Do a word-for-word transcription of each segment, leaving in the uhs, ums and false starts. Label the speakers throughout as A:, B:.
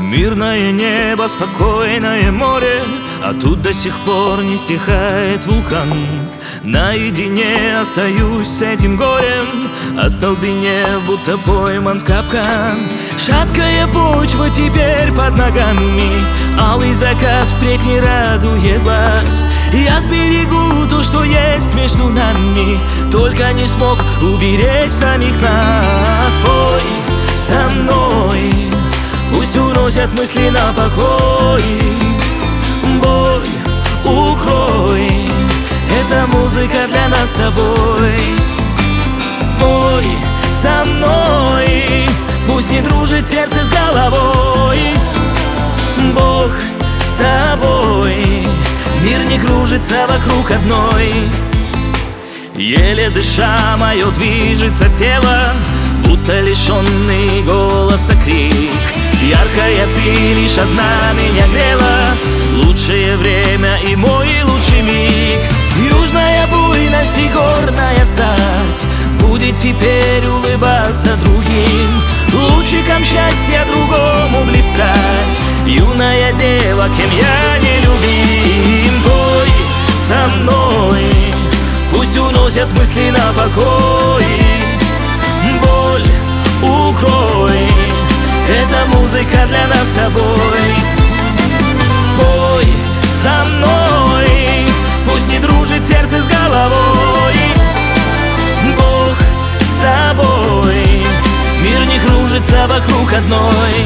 A: Мирное небо, спокойное море, а тут до сих пор не стихает вулкан. Наедине остаюсь с этим горем, остолбенев, будто пойман в капкан. Шаткая почва теперь под ногами, алый закат впредь не радует глаз. Я сберегу то, что есть между нами, только не смог уберечь самих нас. Пой со мной, пусть уносят мысли на покой. Боль укрой, это музыка для нас с тобой. Пой со мной, пусть не дружит сердце с головой. Бог с тобой, мир не кружится вокруг одной. Еле дыша, мое движется тело, будто лишенный голоса крик. Яркая ты лишь одна меня грела, лучшее время и мой лучший миг. Южная буйность и горная стать будет теперь улыбаться другим, лучиком счастья другому блистать. Юная дева, кем я не любим. Пой со мной, пусть уносят мысли на покой. Боль укрой, это музыка для нас с тобой. Пой со мной, пусть не дружит сердце с головой. Бог с тобой, мир не кружится вокруг одной.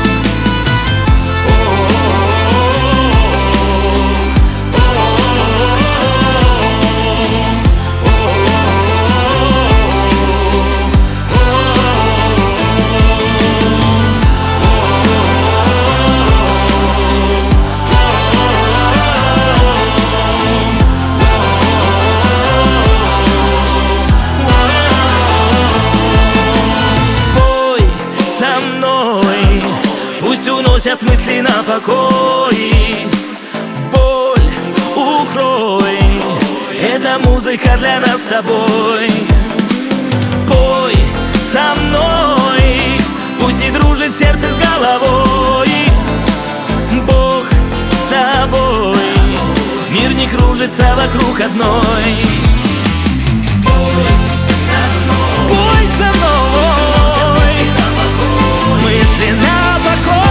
A: Уносят мысли на покой. Боль укрой, это музыка для нас с тобой. Пой со мной, пусть не дружит сердце с головой. Бог с тобой, мир не кружится вокруг одной. Пой со мной, пой со мной, мысли на покой.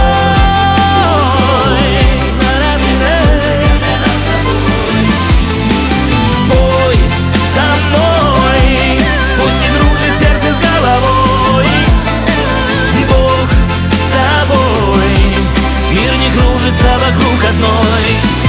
A: Вокруг одной.